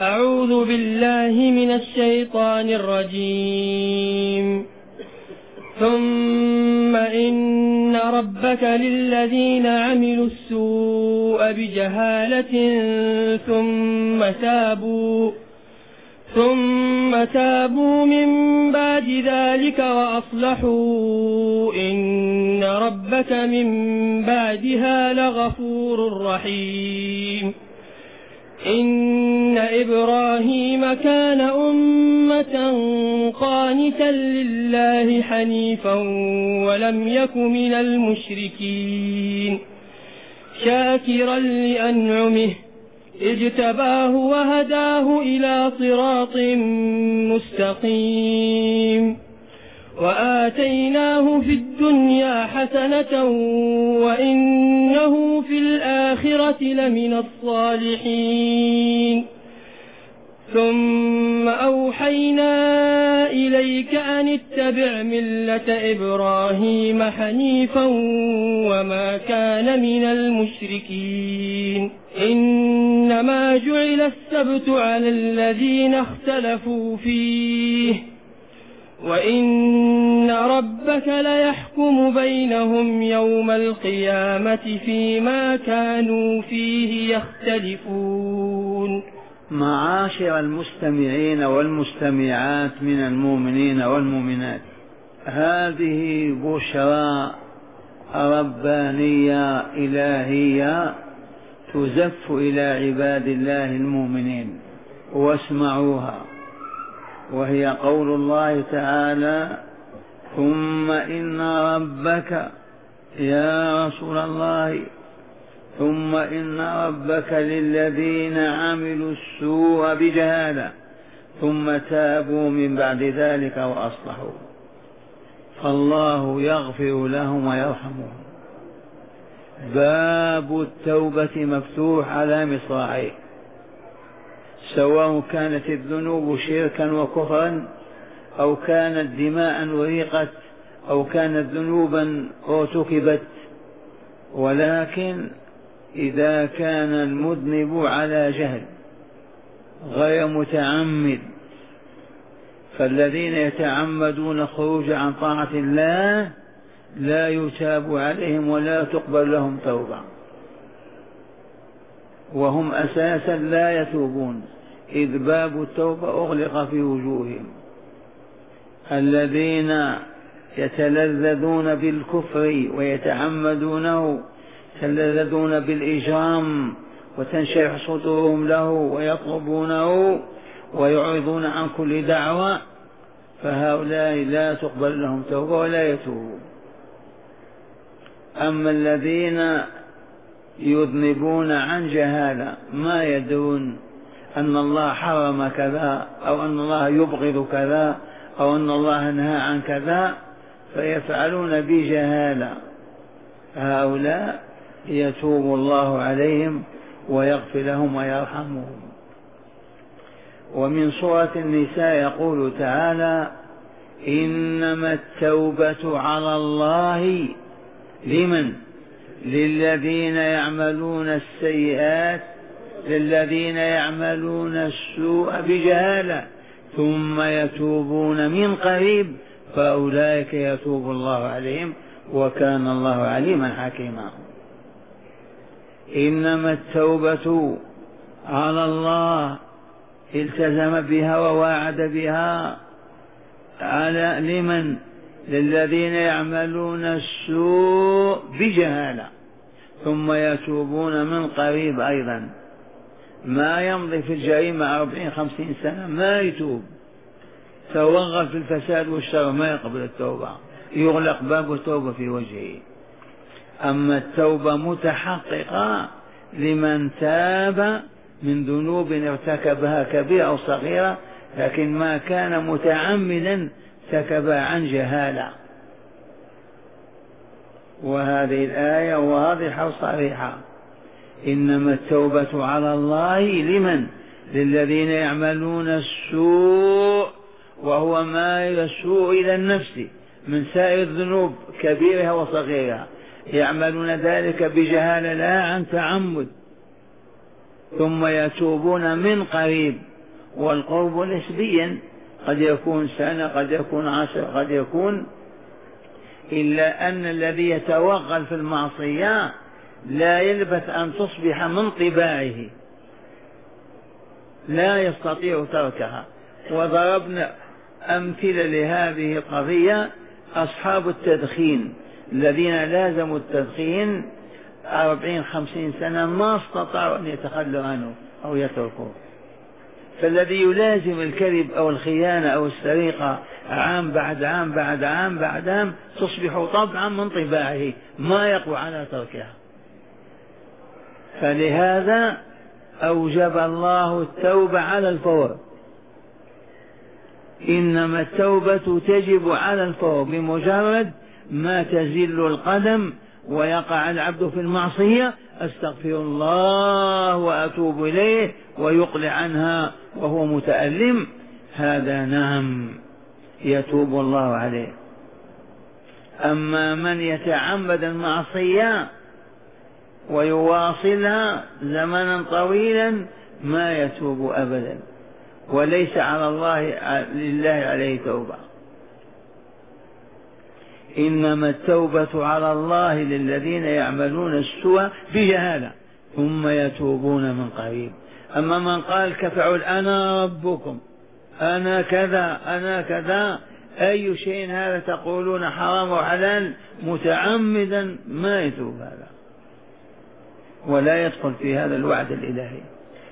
أعوذ بالله من الشيطان الرجيم. ثم إن ربك للذين عملوا السوء بجهالة ثم تابوا من بعد ذلك وأصلحوا إن ربك من بعدها لغفور رحيم. إن إبراهيم كان أمة قانتا لله حنيفا ولم يك من المشركين شاكرا لأنعمه اجتباه وهداه إلى صراط مستقيم وآتيناه في الدنيا حسنة وإنه في الآخرة لمن الصالحين. ثم أوحينا إليك أن اتبع ملة إبراهيم حنيفا وما كان من المشركين. إنما جعل السبت على الذين اختلفوا فيه وإن ربك ليحكم بينهم يوم القيامة فيما كانوا فيه يختلفون. معاشر المستمعين والمستمعات من المؤمنين والمؤمنات، هذه بشرى ربانية إلهية تزف إلى عباد الله المؤمنين، واسمعوها، وهي قول الله تعالى: ثم إن ربك، يا رسول الله، ثم إن ربك للذين عملوا السوء بجهالة ثم تابوا من بعد ذلك وأصلحوا فالله يغفر لهم ويرحمهم. باب التوبة مفتوح على مصراعيه، سواء كانت الذنوب شركا وكفرا أو كانت دماء وريقت أو كانت ذنوبا ارتكبت، ولكن إذا كان المذنب على جهل غير متعمد، فالذين يتعمدون الخروج عن طاعة الله لا يتاب عليهم ولا تقبل لهم توبة، وهم أساسا لا يتوبون، إذ باب التوبة أغلق في وجوههم. الذين يتلذذون بالكفر ويتعمدونه، يتلذذون بالإجرام وتنشرح صدورهم له ويطلبونه ويعرضون عن كل دعوة، فهؤلاء لا تقبل لهم توبة ولا يتوبون. أما الذين يذنبون عن جهالة، ما يدرون أن الله حرم كذا أو أن الله يبغض كذا أو أن الله نهى عن كذا، فيفعلون بجهالة، هؤلاء يتوب الله عليهم ويغفر لهم ويرحمهم. ومن سورة النساء يقول تعالى: إنما التوبة على الله لمن؟ للذين يعملون السيئات، للذين يعملون السوء بجهالة ثم يتوبون من قريب فأولئك يتوب الله عليهم وكان الله عليما حكيما. إنما التوبة على الله، التزم بها وواعد بها، على لمن؟ للذين يعملون السوء بجهالة ثم يتوبون من قريب. أيضا ما يمضي في الجريمة 40-50 سنة ما يتوب، توغل في الفساد والشر ما يقبل التوبة، يغلق باب التوبة في وجهه. أما التوبة متحققة لمن تاب من ذنوب ارتكبها كبيرة أو صغيرة، لكن ما كان متعمدا ارتكبها عن جهالة. وهذه الآية وواضحة صريحة: إنما التوبة على الله لمن؟ للذين يعملون السوء، وهو ما يسوء إلى النفس من سائر الذنوب كبيرها وصغيرها، يعملون ذلك بجهالة لا عن تعمد، ثم يتوبون من قريب والقرب نسبيا، قد يكون سنة، قد يكون 10، قد يكون، إلا أن الذي يتوغل في المعصية لا يلبث أن تصبح من طباعه، لا يستطيع تركها. وضربنا أمثلة لهذه القضية: أصحاب التدخين الذين لازموا التدخين 40-50 سنة ما استطاعوا أن يتخلوا عنه أو يتركوه. فالذي يلازم الكذب أو الخيانة أو السرقة عام بعد عام بعد عام بعد عام تصبح طبعا من طباعه، ما يقوى على تركها. فلهذا أوجب الله التوبة على الفور. إنما التوبة تجب على الفور، بمجرد ما تزل القدم ويقع العبد في المعصية أستغفر الله وأتوب إليه ويقلع عنها وهو متألم، هذا نعم يتوب الله عليه. أما من يتعمد المعصية ويواصلها زمنا طويلا ما يتوب أبدا، وليس على لله عليه توبة. إنما التوبة على الله للذين يعملون السوء بجهالة ثم يتوبون من قريب. أما من قال كفعل أنا ربكم أنا كذا أنا كذا، أي شيء هذا تقولون حرام وحلال متعمدا، ما يتوب هذا ولا يدخل في هذا الوعد الإلهي.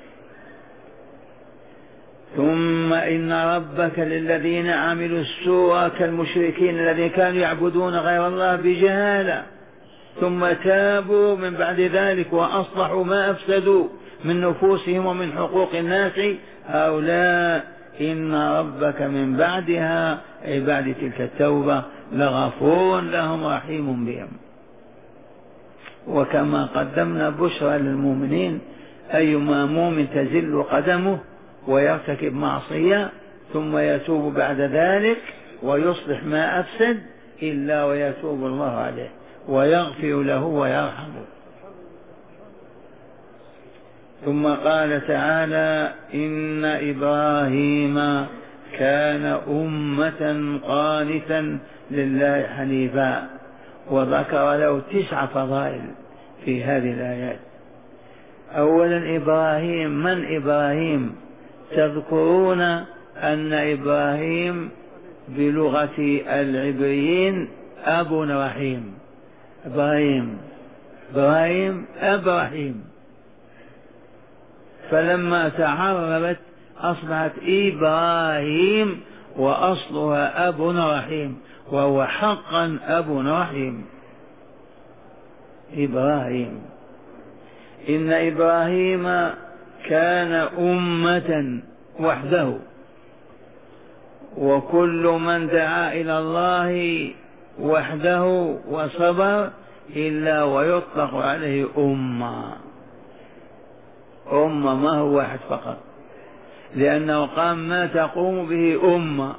ثم إن ربك للذين عملوا السوء كالمشركين الذين كانوا يعبدون غير الله بجهالة ثم تابوا من بعد ذلك وأصلحوا ما أفسدوا من نفوسهم ومن حقوق الناس، هؤلاء إن ربك من بعدها أي بعد تلك التوبة لغفور لهم رحيم بهم. وكما قدمنا بشرى للمؤمنين: أيما مؤمن تزل قدمه ويرتكب معصية ثم يتوب بعد ذلك ويصلح ما أفسد إلا ويتوب الله عليه ويغفر له ويرحمه. ثم قال تعالى: إن إبراهيم كان أمة قانتا لله حنيفا، وذكر له 9 فضائل في هذه الآيات. أولا إبراهيم، من إبراهيم؟ تذكرون أن إبراهيم بلغة العبريين أب رحيم، إبراهيم أب رحيم، فلما تعربت أصبحت إبراهيم وأصلها أب رحيم، وهو حقا أب رحيم. إبراهيم، إن إبراهيم كان أمة وحده، وكل من دعا إلى الله وحده وصبر إلا ويطلق عليه أمة. ما هو واحد فقط، لأنه قام ما تقوم به أمة.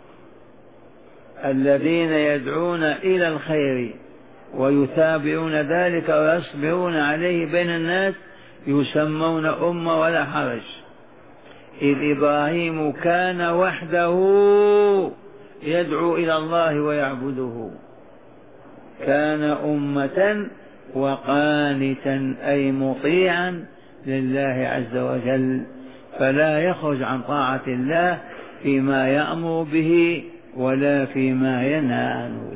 الذين يدعون إلى الخير ويتابعون ذلك ويصبرون عليه بين الناس يسمون أمة ولا حرج. إذ إبراهيم كان وحده يدعو إلى الله ويعبده، كان أمة وقانتا أي مطيعا لله عز وجل، فلا يخرج عن طاعة الله فيما يأمر به ولا فيما ينهى عنه.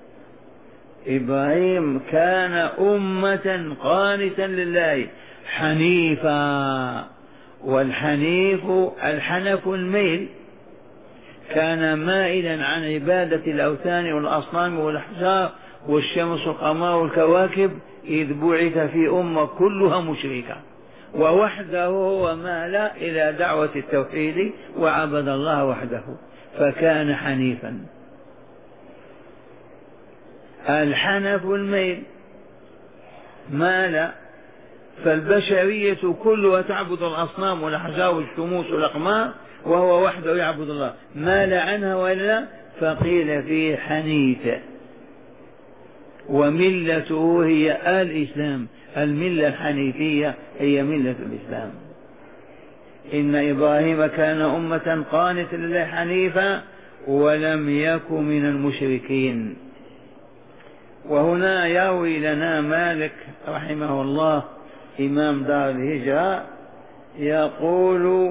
إبراهيم كان أمة قانتا لله حنيفا، والحنيف الحنف الميل، كان مائلا عن عبادة الأوثان والأصنام والأحجار والشمس والقمر والكواكب، إذ بعث في أمة كلها مشركة، ووحده هو مال إلى دعوة التوحيد وعبد الله وحده، فكان حنيفا. الحنف الميل مال، فالبشرية كلها تعبد الأصنام والأحجار والشموس والأقمار وهو وحده يعبد الله، مال عنها وإلا فقيل فيه حنيف. وملته هي الإسلام، الملة الحنيفية هي ملة الإسلام. إن إبراهيم كان أمة قانتا لله حنيفا ولم يك من المشركين. وهنا يروي لنا مالك رحمه الله إمام دار الهجرة يقول: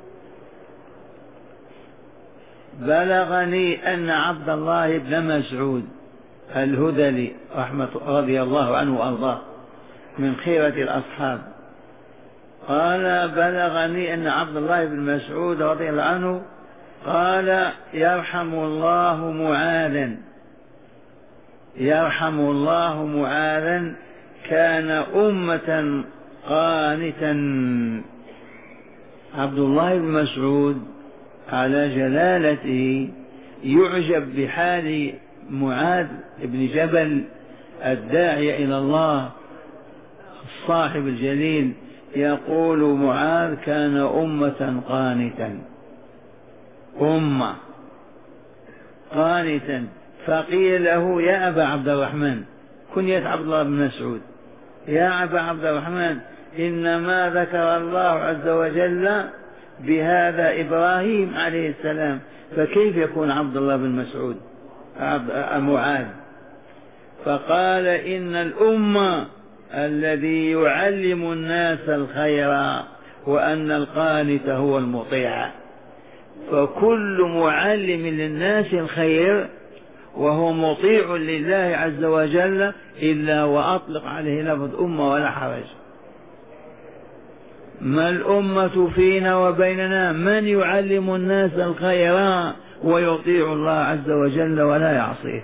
بلغني أن عبد الله بن مسعود الهذلي رضي الله عنه وأرضاه من خيرة الأصحاب قال: بلغني أن عبد الله بن مسعود رضي الله عنه قال: يرحم الله معاذا، يرحم الله معاذا كان أمة قانتا. عبد الله بن مسعود على جلالته يعجب بحال معاذ بن جبل الداعي إلى الله الصاحب الجليل، يقول: معاذ كان أمة قانتا، أمة قانتا. فقيل له: يا أبا عبد الرحمن، كنية عبد الله بن مسعود، يا أبا عبد الرحمن، إنما ذكر الله عز وجل بهذا إبراهيم عليه السلام، فكيف يكون عبد الله بن مسعود معاذ؟ فقال: إن الأمة الذي يعلم الناس الخير وأن القانت هو المطيع، فكل معلم للناس الخير وهو مطيع لله عز وجل إلا وأطلق عليه لفظ أمة ولا حرج. ما الأمة فينا وبيننا من يعلم الناس الخير ويطيع الله عز وجل ولا يعصيه.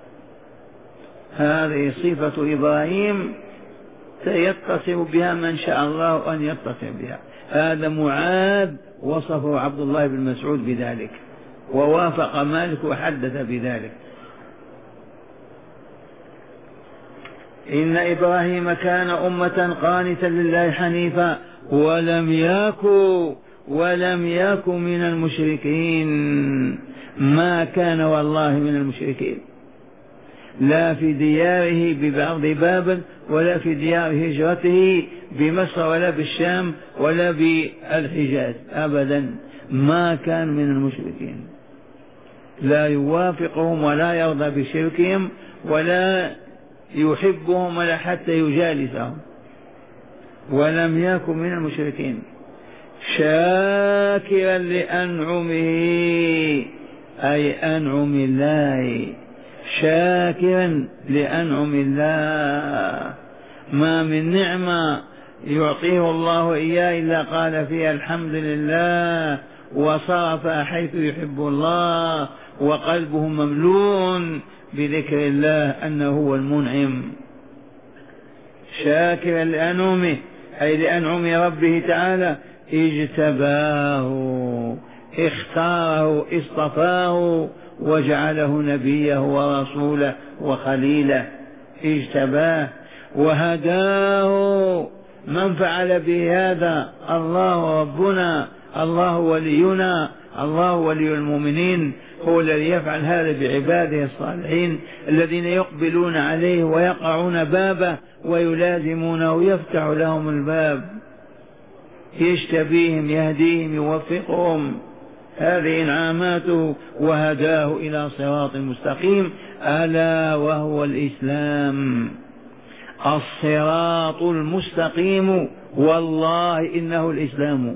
هذه صفة إبراهيم سيتصف بها من شاء الله أن يتصف بها. هذا معاذ وصفه عبد الله بن مسعود بذلك، ووافق مالك وحدث بذلك. إن إبراهيم كان أمة قانتا لله حنيفا ولم يكن من المشركين. ما كان والله من المشركين، لا في دياره بأرض بابل ولا في ديار هجرته بمصر ولا بالشام ولا بالحجاز، أبدا ما كان من المشركين، لا يوافقهم ولا يرضى بشركهم ولا يحبهم ولا حتى يجالسهم، ولم يكن من المشركين. شاكرا لأنعمه أي أنعم الله، شاكرا لأنعم الله. ما من نعمة يعطيه الله إياه إلا قال فيها الحمد لله، وصرف حيث يحب الله، وقلبه مملوء بذكر الله أنه هو المنعم. شاكرا لأنعمه أي لأنعم ربه تعالى، اجتباه، اختاره، اصطفاه، وجعله نبيه ورسوله وخليله، اجتباه وهداه. من فعل به هذا؟ الله ربنا، الله ولينا، الله ولي المؤمنين، هو الذي يفعل هذا بعباده الصالحين الذين يقبلون عليه ويقعون بابه ويلازمونه، يفتح لهم الباب، يجتبيهم، يهديهم، يوفقهم. هذه إنعاماته. وهداه إلى صراط مستقيم، ألا وهو الإسلام، الصراط المستقيم، والله إنه الإسلام.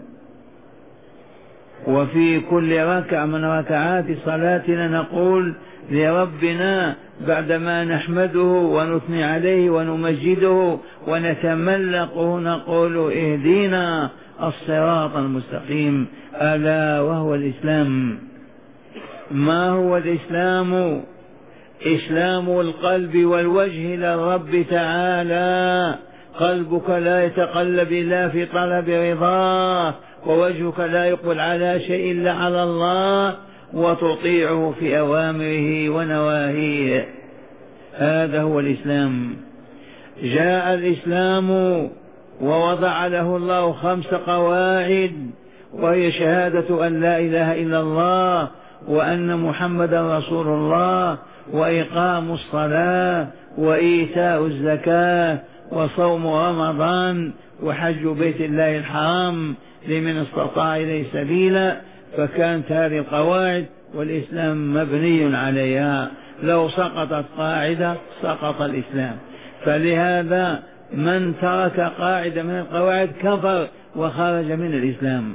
وفي كل ركعة من ركعات صلاتنا نقول لربنا بعدما نحمده ونثني عليه ونمجده ونتملقه، نقول: اهدنا الصراط المستقيم، ألا وهو الإسلام. ما هو الإسلام؟ إسلام القلب والوجه للرب تعالى. قلبك لا يتقلب إلا في طلب رضاه، ووجهك لا يقبل على شيء إلا على الله، وتطيعه في أوامره ونواهيه. هذا هو الإسلام. جاء الإسلام ووضع له الله 5 قواعد، وهي شهادة أن لا إله إلا الله وأن محمدا رسول الله، وإقام الصلاة، وإيتاء الزكاة، وصوم رمضان وحج بيت الله الحرام لمن استطاع إليه سبيلا. فكانت هذه القواعد والإسلام مبني عليها، لو سقطت قاعدة سقط الإسلام. فلهذا من ترك قاعدة من القواعد كفر وخرج من الإسلام.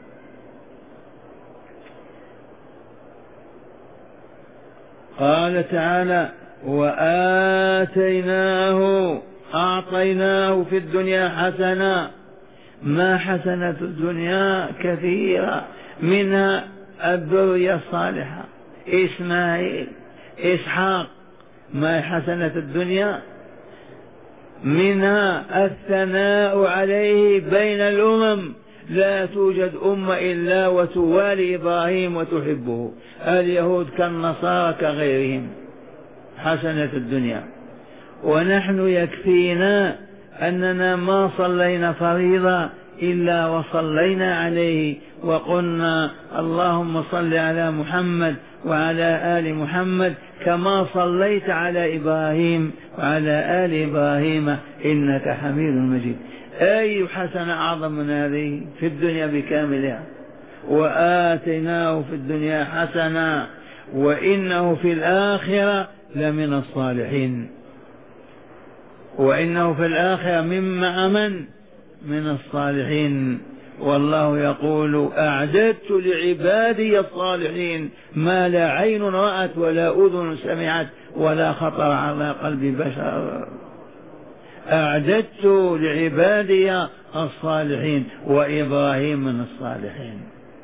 قال تعالى: أعطيناه في الدنيا حسنة. ما حسنة الدنيا كثيرة، منها الذرية الصالحة، إسماعيل إسحاق. ما حسنة الدنيا؟ منها الثناء عليه بين الأمم، لا توجد أمة إلا وتوالي إبراهيم وتحبه، اليهود كالنصارى كغيرهم. حسنة الدنيا. ونحن يكفينا أننا ما صلينا فريضة إلا وصلينا عليه وقلنا: اللهم صل على محمد وعلى آل محمد كما صليت على إبراهيم وعلى آل إبراهيم إنك حميد مجيد. أي حسنة أعظم من هذه في الدنيا بكاملها؟ وآتيناه في الدنيا حسنة وإنه في الآخرة لمن الصالحين. وإنه في الآخرة من الصالحين. والله يقول: أعددت لعبادي الصالحين ما لا عين رأت ولا أذن سمعت ولا خطر على قلب بشر. أعددت لعبادي الصالحين، وإبراهيم من الصالحين.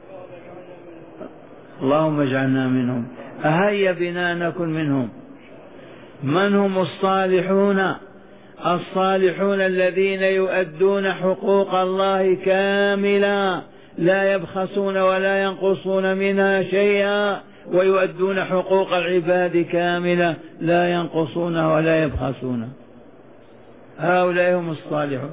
اللهم اجعلنا منهم. هيا بنا نكن منهم. من هم الصالحون؟ الصالحون الذين يؤدون حقوق الله كاملا، لا يبخسون ولا ينقصون منها شيئا، ويؤدون حقوق العباد كاملة، لا ينقصون ولا يبخسون. هؤلاء هم الصالحون.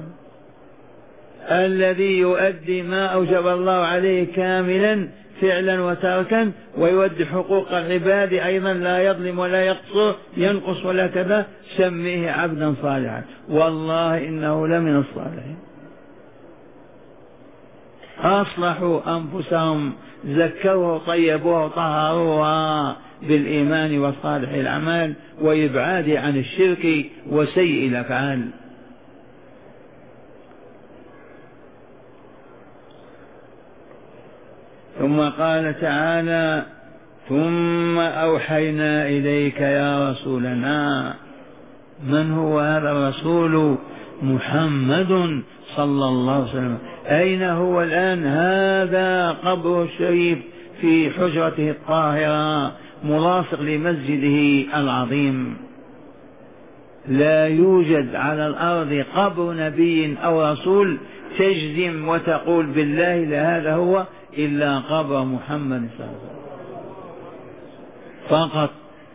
الذي يؤدي ما أوجب الله عليه كاملا فعلا وتركا، ويؤدي حقوق العباد أيضا، لا يظلم ولا ينقص ولا كذا، سميه عبدا صالحا. والله إنه لمن الصالحين. أصلحوا أنفسهم، زكوها وطيبوها وطهروها بالإيمان وصالح الأعمال وإبعاد عن الشرك وسيء الأفعال. ثم قال تعالى: ثم أوحينا إليك يا رسولنا. من هو هذا الرسول؟ محمد صلى الله عليه وسلم. أين هو الآن؟ هذا قبره الشريف في حجرته الطاهرة ملاصق لمسجده العظيم. لا يوجد على الأرض قبر نبي أو رسول تجزم وتقول بالله لهذا هو إلا قبر محمد صلى الله عليه وسلم فقط.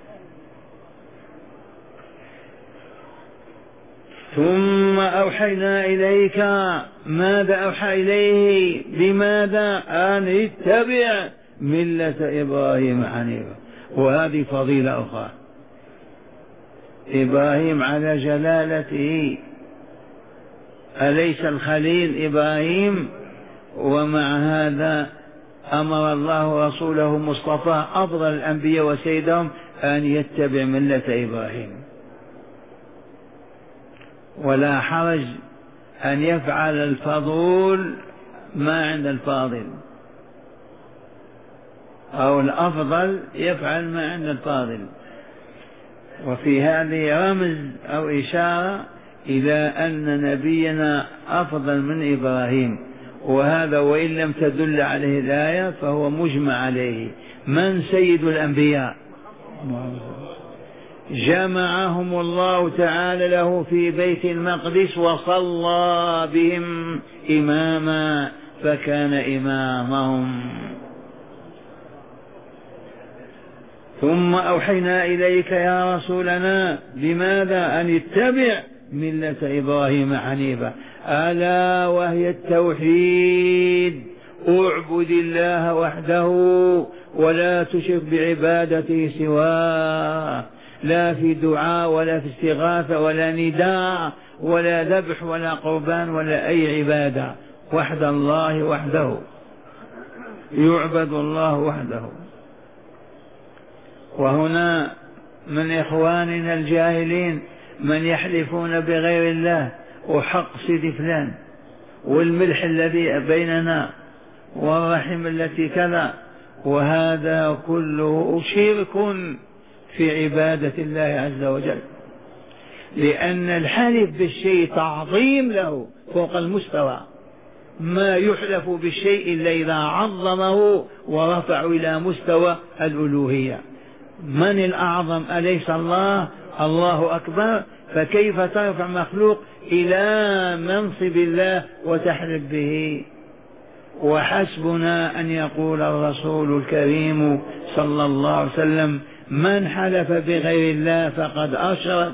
ثم أوحينا إليك. ماذا أوحى إليه؟ بماذا؟ أن اتبع ملة إبراهيم حنيفا. وهذه فضيلة أخرى. إبراهيم على جلالته، أليس الخليل إبراهيم؟ ومع هذا أمر الله رسوله مصطفى أفضل الأنبياء وسيدهم أن يتبع ملة إبراهيم. ولا حرج أن يفعل الفضول ما عند الفاضل، أو الأفضل يفعل ما عند الفاضل. وفي هذه رمز أو إشارة إلى أن نبينا أفضل من إبراهيم، وهذا وإن لم تدل عليه الآية فهو مجمع عليه. من سيد الأنبياء؟ جمعهم الله تعالى له في بيت المقدس وصلى بهم إماما فكان إمامهم. ثم أوحينا إليك يا رسولنا بماذا؟ أن اتبع ملة إبراهيم حنيفا، ألا وهي التوحيد. اعبد الله وحده ولا تشرك بعبادته سواه. لا في دعاء ولا في استغاثة ولا نداء ولا ذبح ولا قربان ولا أي عبادة، وحد الله وحده، يعبد الله وحده. وهنا من إخواننا الجاهلين من يحلفون بغير الله وحق سيدي فلان والملح الذي بيننا والرحم التي كذا، وهذا كله شرك في عبادة الله عز وجل، لأن الحلف بالشيء تعظيم له فوق المستوى، ما يحلف بالشيء إلا إذا عظمه ورفع إلى مستوى الألوهية. من الأعظم أليس الله؟ الله أكبر، فكيف ترفع مخلوق إلى منصب الله وتحلف به؟ وحسبنا أن يقول الرسول الكريم صلى الله عليه وسلم: من حلف بغير الله فقد أشرك.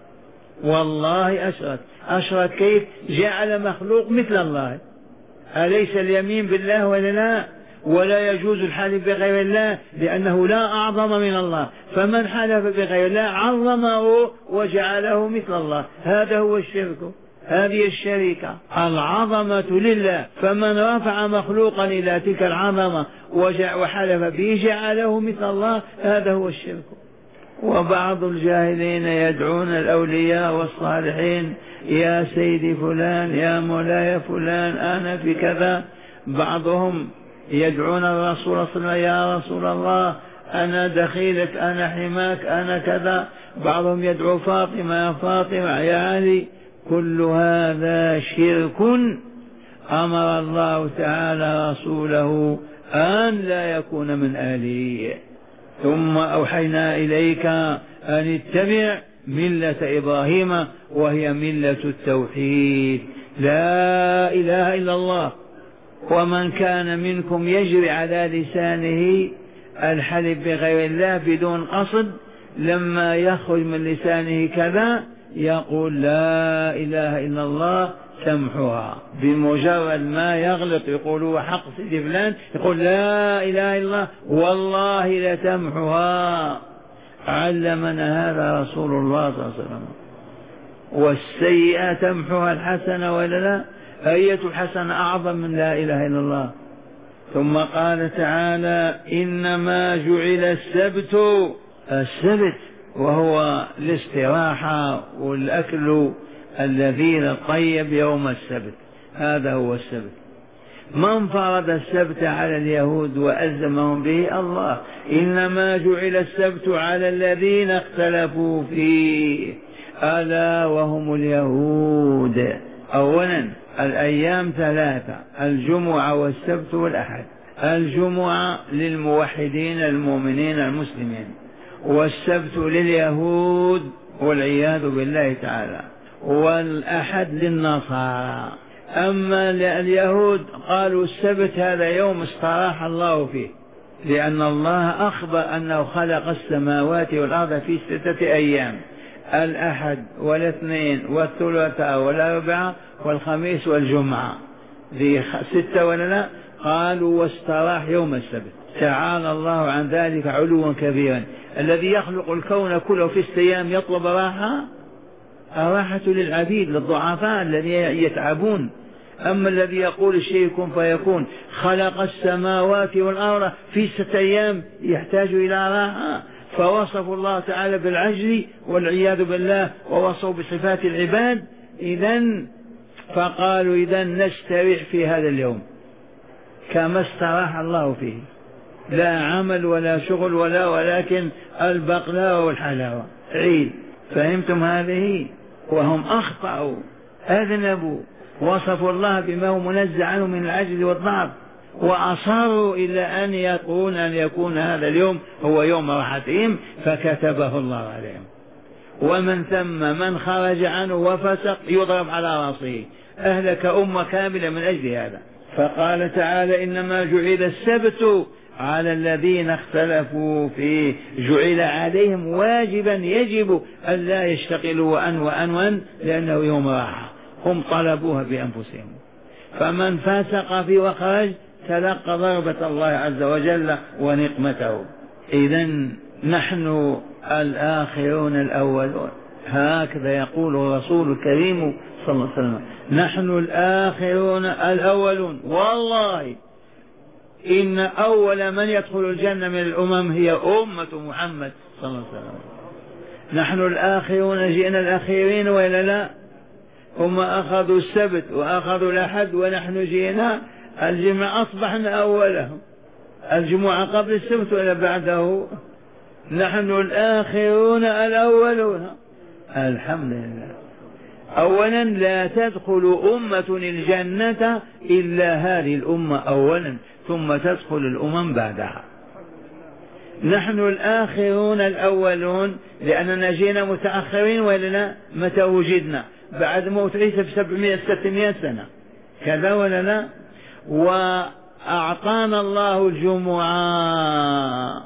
والله أشرك. أشرك كيف؟ جعل مخلوق مثل الله. أليس اليمين بالله ولا لا؟ ولا يجوز الحلف بغير الله لأنه لا أعظم من الله، فمن حلف بغير الله عظمه وجعله مثل الله، هذا هو الشرك، هذه الشركة. العظمة لله، فمن رفع مخلوقا إلى تلك العظمة وحلف به جعله مثل الله، هذا هو الشرك. وبعض الجاهلين يدعون الأولياء والصالحين: يا سيدي فلان، يا مولاي فلان، أنا في كذا. بعضهم يدعون الرسول صلى الله عليه وسلم: يا رسول الله أنا دخيلك، أنا حماك، أنا كذا. بعضهم يدعو فاطمة: يا فاطمة، يا علي. كل هذا شرك أمر الله تعالى رسوله أن لا يكون من آله. ثم أوحينا إليك أن اتبع ملة إبراهيم وهي ملة التوحيد، لا إله إلا الله. ومن كان منكم يجري على لسانه الحلف بغير الله بدون قصد، لما يخرج من لسانه كذا يقول لا إله إلا الله تمحوها. بمجرد ما يغلط يقول هو حق سيدي فلان، يقول لا إله إلا الله والله لتمحوها. علمنا هذا رسول الله صلى الله عليه وسلم. والسيئة تمحوها الحسنة ولا لا؟ أية الحسنة أعظم من لا إله إلا الله؟ ثم قال تعالى: إنما جعل السبت وهو الاستراحة والأكل اللذيذ الطيب يوم السبت، هذا هو السبت. من فرض السبت على اليهود وألزمهم به؟ الله. إنما جعل السبت على الذين اختلفوا فيه ألا وهم اليهود. أولا الأيام ثلاثة: الجمعة والسبت والأحد. الجمعة للموحدين المؤمنين المسلمين، والسبت لليهود والعياذ بالله تعالى، والأحد للنصارى. أما اليهود قالوا السبت هذا يوم استراح الله فيه، لأن الله أخبر أنه خلق السماوات والأرض في 6 أيام: الأحد والاثنين والثلاثاء والأربعاء والخميس والجمعة، ذي 6 ولا لا؟ قالوا واستراح يوم السبت. تعالى الله عن ذلك علوا كبيرا. الذي يخلق الكون كله في 6 أيام يطلب راحة؟ الراحة للعبيد للضعفاء الذين يتعبون. أما الذي يقول الشيء كن فيكون، خلق السماوات والأرض في 6 أيام، يحتاج إلى راحة؟ فوصفوا الله تعالى بالعجز والعياذ بالله، ووصفوا بصفات العباد. إذن فقالوا إذن نستريح في هذا اليوم كما استراح الله فيه، لا عمل ولا شغل ولكن البقلاوة والحلاوة عيد. فهمتم هذه؟ وهم أخطأوا أذنبوا، وصفوا الله بما هو منزع عنه من العجز والضعف، وأصروا إلى أن يكون هذا اليوم هو يوم راحتهم، فكتبه الله عليهم. ومن ثم من خرج عنه وفسق يضرب على رأسه، أهلك أمة كاملة من أجل هذا. فقال تعالى: إنما جعل السبت على الذين اختلفوا فيه، جعل عليهم واجبا، يجب أن لا يشتغلوا وأن لأنه يوم راحة، هم طلبوها بأنفسهم. فمن فاسق فيه وخرج تلقى ضربة الله عز وجل ونقمته. إذن نحن الآخرون الأولون. هكذا يقول الرسول الكريم صلى الله عليه وسلم: نحن الآخرون الأولون. والله إن أول من يدخل الجنة من الأمم هي أمة محمد صلى الله عليه وسلم. نحن الآخرون، جئنا الأخيرين وإلا لا؟ هم أخذوا السبت وأخذوا الأحد ونحن جئنا الجمعة، أصبحنا أولهم. الجمعة قبل السبت ولا بعده؟ نحن الآخرون الأولون. الحمد لله. أولا لا تدخل أمة الجنة إلا هذه الأمة أولا، ثم تدخل الأمم بعدها. نحن الآخرون الأولون لأننا جينا متأخرين ولا متى وجدنا؟ بعد موت عيسى ب 600 سنة، كذا ولا لا؟ وأعطانا الله الجمعة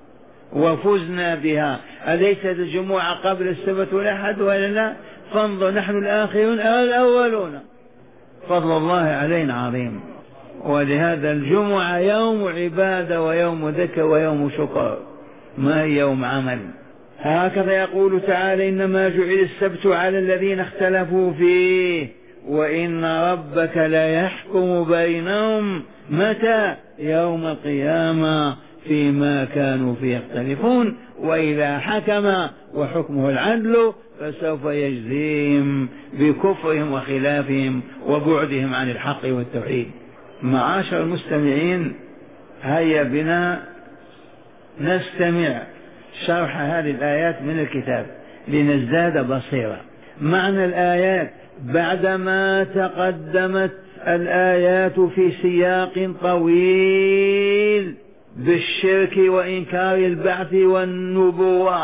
وفزنا بها. أليست الجمعة قبل السبت والأحد ولا لا؟ فانظر، نحن الآخرون الأولون. فضل الله علينا عظيم. ولهذا الجمعة يوم عبادة ويوم ذكر ويوم شكر، ما هي يوم عمل. هكذا يقول تعالى: إنما جعل السبت على الذين اختلفوا فيه وإن ربك ليحكم بينهم متى؟ يوم القيامة فيما كانوا فيه يختلفون، وإذا حكم وحكمه العدل فسوف يجزيهم بكفرهم وخلافهم وبعدهم عن الحق والتوحيد. معاشر المستمعين، هيا بنا نستمع شرح هذه الآيات من الكتاب لنزداد بصيرة. معنى الآيات: بعدما تقدمت الآيات في سياق طويل بالشرك وإنكار البعث والنبوة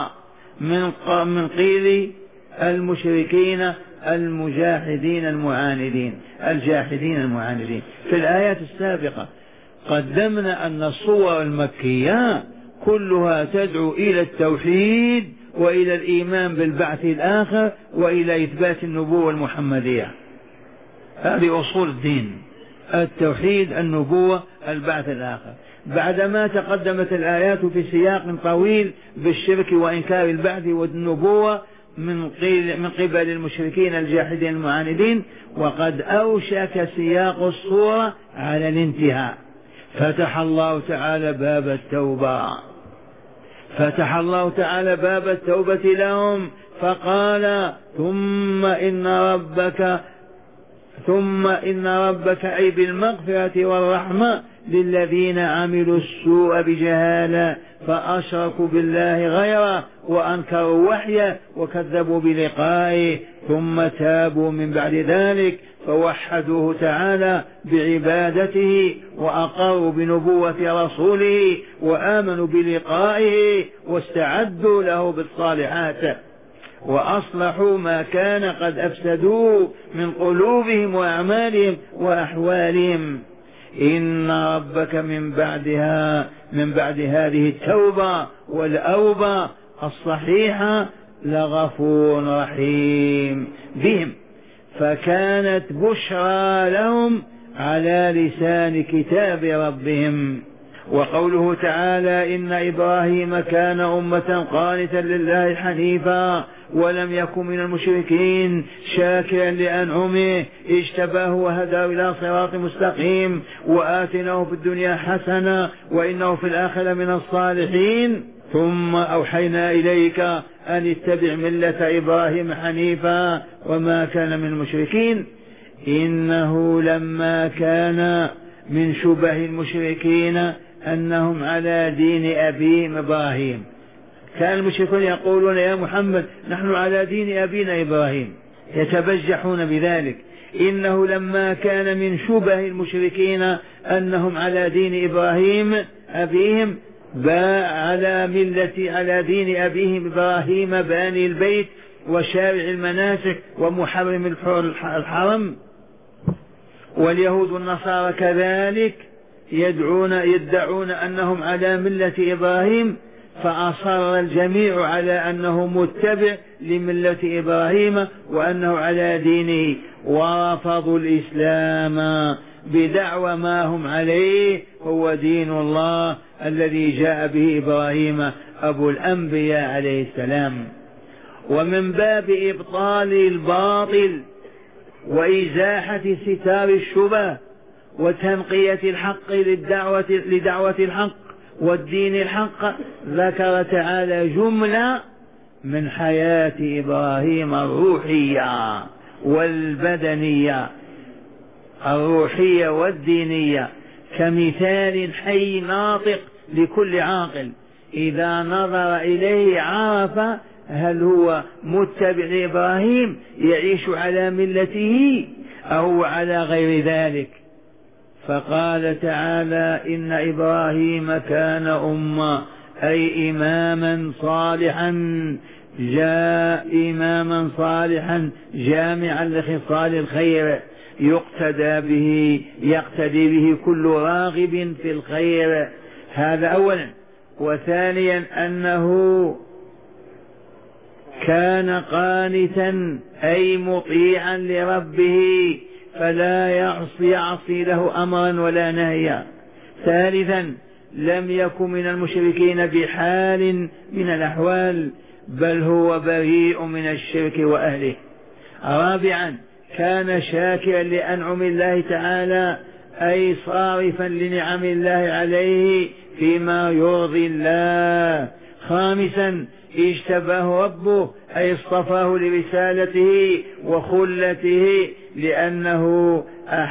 من قيل المشركين المجاحدين المعاندين الجاحدين المعاندين. في الآيات السابقة قدمنا أن الصور المكية كلها تدعو إلى التوحيد وإلى الإيمان بالبعث الآخر وإلى إثبات النبوة المحمدية. هذه أصول الدين: التوحيد، النبوة، البعث الآخر. بعدما تقدمت الآيات في سياق طويل بالشرك وإنكار البعث والنبوة من قبل المشركين الجاحدين المعاندين، وقد أوشك سياق الصورة على الانتهاء. فتح الله تعالى باب التوبة لهم، فقال: ثم إن ربك أي بالمغفرة والرحمة للذين عملوا السوء بجهالة فأشركوا بالله غيره وأنكروا وحيه وكذبوا بلقائه ثم تابوا من بعد ذلك فوحدوه تعالى بعبادته وأقروا بنبوة رسوله وآمنوا بلقائه واستعدوا له بالصالحات وأصلحوا ما كان قد أفسدوه من قلوبهم وأعمالهم وأحوالهم. إن ربك من بعد هذه التوبة والأوبة الصحيحة لغفور رحيم بهم، فكانت بشرى لهم على لسان كتاب ربهم. وقوله تعالى: إن إبراهيم كان أمة قانتا لله حنيفا ولم يكن من المشركين شاكرا لأنعمه اجتباه وهداه إلى صراط مستقيم وآتيناه في الدنيا حسنة وإنه في الآخرة من الصالحين ثم أوحينا إليك أن اتبع ملة إبراهيم حنيفا وما كان من المشركين. إنه لما كان من شبه المشركين أنهم على دين أبيهم إبراهيم. كان المشركون يقولون: يا محمد نحن على دين أبينا إبراهيم، يتبجحون بذلك. إنه لما كان من شبه المشركين أنهم على دين إبراهيم أبيهم على دين أبيهم إبراهيم باني البيت وشارع المناسك ومحرم الحرم. واليهود والنصارى كذلك يدعون أنهم على ملة إبراهيم، فأصر الجميع على أنه متبع لملة إبراهيم وأنه على دينه، ورفضوا الإسلام بدعوى ما هم عليه هو دين الله الذي جاء به إبراهيم أبو الأنبياء عليه السلام. ومن باب إبطال الباطل وإزاحة ستار الشبه وتنقية الحق لدعوة الحق والدين الحق، ذكر تعالى جملة من حياة إبراهيم الروحية والبدنية، الروحية والدينية، كمثال حي ناطق لكل عاقل إذا نظر إليه عرف هل هو متبع لإبراهيم يعيش على ملته أو على غير ذلك. فقال تعالى: إن إبراهيم كان أمة، أي إماما صالحا، جاء إماما صالحا جامعا لخصال الخير يقتدي به كل راغب في الخير. هذا أولا. وثانيا أنه كان قانتا أي مطيعا لربه فلا يعصي له أمرا ولا نهيا. ثالثا لم يكن من المشركين بحال من الأحوال، بل هو بريء من الشرك وأهله. رابعا كان شاكرا لأنعم الله تعالى، أي صارفا لنعم الله عليه فيما يرضي الله. خامسا اجتباه ربه، أي اصطفاه لرسالته وخلته، لأنه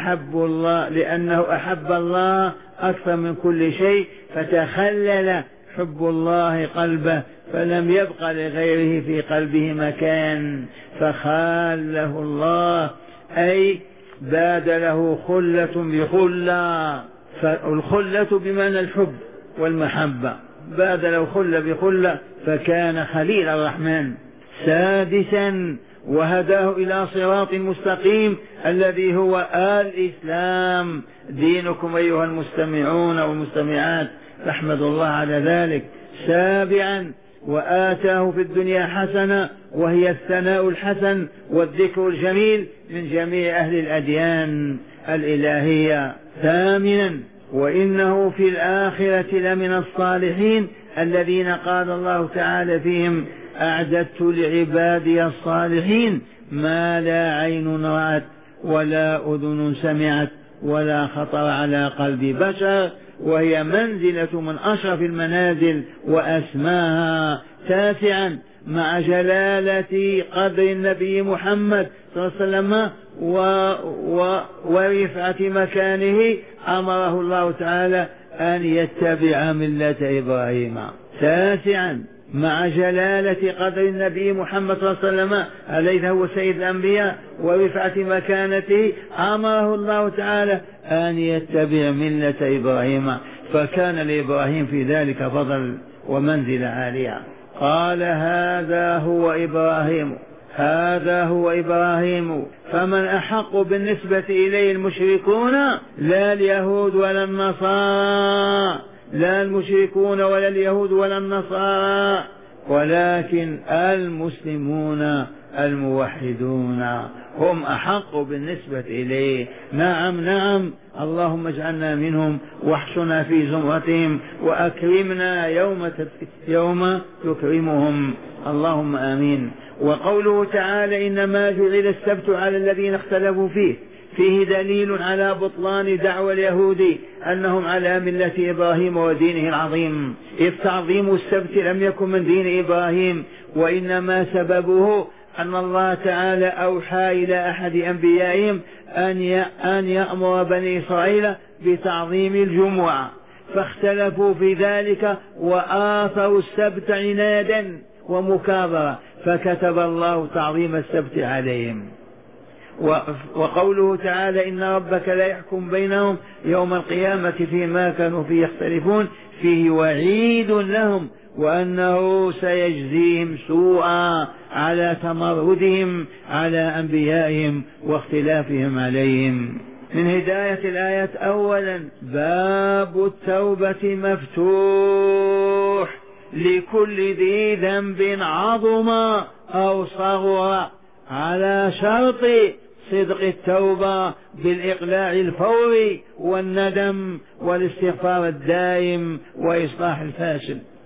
أحب الله أكثر من كل شيء، فتخلل حب الله قلبه فلم يبق لغيره في قلبه مكان، فخاله الله، أي باد له خلة بخلة. فالخلة بمعنى الحب والمحبة، باد له خلة بخلة فكان خليل الرحمن. سادسا وهداه إلى صراط مستقيم الذي هو الإسلام دينكم أيها المستمعون والمستمعات، نحمد الله على ذلك. سابعا وآتاه في الدنيا حسنة، وهي الثناء الحسن والذكر الجميل من جميع أهل الأديان الإلهية. ثامنا وإنه في الآخرة لمن الصالحين الذين قال الله تعالى فيهم: أعددت لعبادي الصالحين ما لا عين رأت ولا أذن سمعت ولا خطر على قلب بشر، وهي منزلة من أشرف المنازل وأسماها. تاسعا مع جلالة قدر النبي محمد صلى الله عليه وسلم ورفعة مكانه أمره الله تعالى أن يتبع ملة إبراهيم. تاسعا مع جلالة قدر النبي محمد صلى الله عليه وسلم الذي هو سيد الأنبياء ورفعة مكانته أمره الله تعالى أن يتبع ملة إبراهيم، فكان لإبراهيم في ذلك فضل ومنزل عالية. قال: هذا هو إبراهيم فمن أحق بالنسبة إليه المشركون لا اليهود ولا النصارى، لا المشركون ولا اليهود ولا النصارى، ولكن المسلمون الموحدون هم أحق بالنسبة إليه. نعم اللهم اجعلنا منهم واحشنا في زمرتهم وأكرمنا يوم تكرمهم، اللهم آمين. وقوله تعالى: إنما جعل السبت على الذين اختلفوا فيه دليل على بطلان دعوى اليهود أنهم على ملة إبراهيم ودينه العظيم، إذ تعظيم السبت لم يكن من دين إبراهيم، وإنما سببه أن الله تعالى أوحى إلى أحد أنبيائهم أن يأمر بني إسرائيل بتعظيم الجمعة، فاختلفوا في ذلك وآثروا السبت عنادا ومكابرة، فكتب الله تعظيم السبت عليهم. وقوله تعالى: إن ربك لا يحكم بينهم يوم القيامة فيما كانوا فيه يختلفون، فيه وعيد لهم وأنه سيجزيهم سوءا على تمردهم على أنبيائهم واختلافهم عليهم. من هداية الآية: أولا باب التوبة مفتوح لكل ذي ذنب عظم أو صغر، على شرط صدق التوبة بالإقلاع الفوري والندم والاستغفار الدائم وإصلاح الفاشل.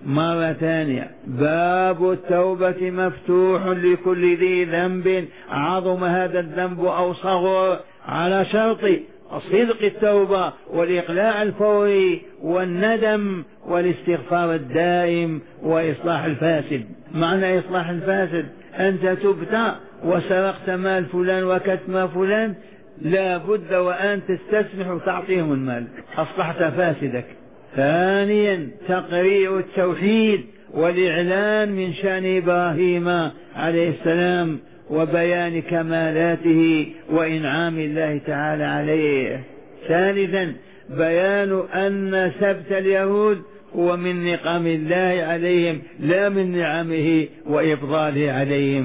مرة ثانية: باب التوبة مفتوح لكل ذي ذنب عظم هذا الذنب أو صغر، على شرط صدق التوبة والإقلاع الفوري والندم والاستغفار الدائم وإصلاح الفاسد. معنى إصلاح الفاسد: أنت تبت وسرقت مال فلان وكتم فلان، لا بد وأن تستسمح وتعطيهم المال، أصلحت فاسدك. ثانيا: تقرير التوحيد والإعلان من شأن إبراهيم عليه السلام وبيان كمالاته وإنعام الله تعالى عليه. ثالثا: بيان أن سبت اليهود هو من نقم الله عليهم لا من نعمه وإفضاله عليهم.